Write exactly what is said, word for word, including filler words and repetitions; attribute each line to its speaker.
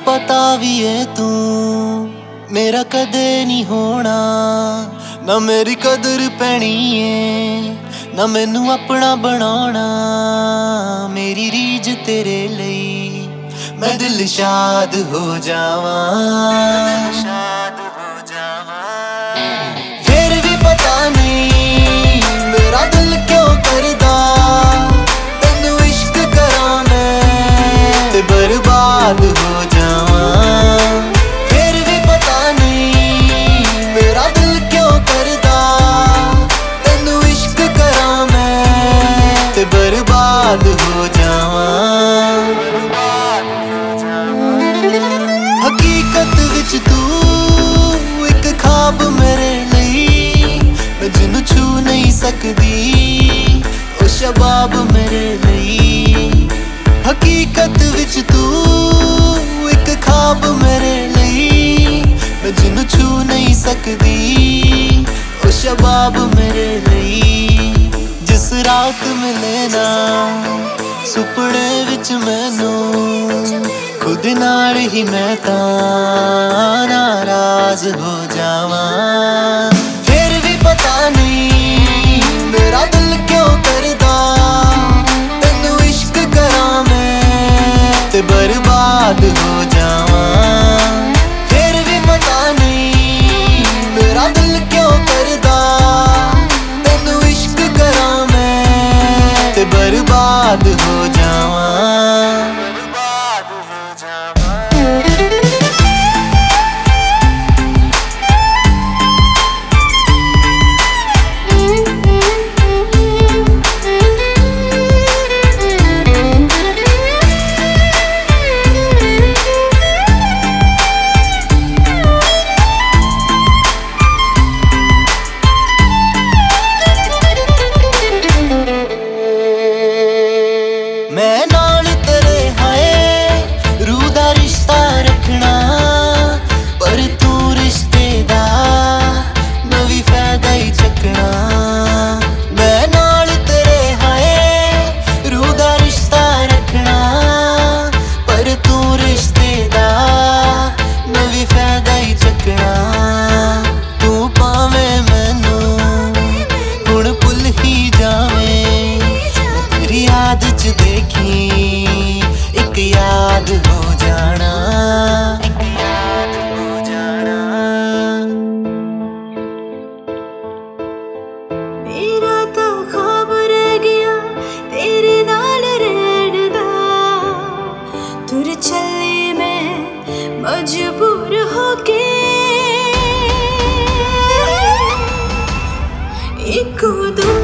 Speaker 1: पता भी है तू मेरा कदे नहीं होना, ना मेरी कदर पैनी है ना मैनू अपना बनाना। मेरी रीज तेरे लिए मैं दिल शाद हो जावा, शाद हो जावा। फिर भी पता नहीं मेरा दिल क्यों करदा तैनू इश्क करा मैं ते बर्बाद हो जावा। फिर भी पता नहीं मेरा दिल क्यों करदा तैनू इश्क करा मैं ते बर्बाद हो जावा। हकीकत विच तू एक ख्वाब मेरे लिए, मैं जिन्नू छू नहीं सकदी ओ शबाब मेरे लिए। हकीकत विच तू एक ख्वाब मेरे लिए, मैं जिन्नू छू नहीं सकदी ओ शबाब मेरे लिए। जिस रात मिले ना सुपने विच मैनू खुद नाल ही मैं तां नाराज हो जावा। फिर भी पता नहीं मेरा दिल क्यों करदा तैनू इश्क करा मैं ते बर्बाद हो जावा। फिर भी पता नहीं मेरा दिल क्यों करदा तैनू इश्क करा मैं ते बर्बाद हो जावा। मैं नाल तेरे हाय रूह दा रिश्ता रखना, पर तू रिश्ते दा नवी फायदा ही चकना। मैं नाल तेरे हाय रूह दा रिश्ता रखना, पर तू रिश्ते दा नवी फायदा ही चकना। तू पावे मैनू हुण भुल ही जावे, तेरी याद च देखी एक याद हो जाना, एक याद हो जाना।
Speaker 2: मेरा तो ख्वाब रह गया तेरे नाल रहन दा, तुर चले मैं मजबूर होके। एक दो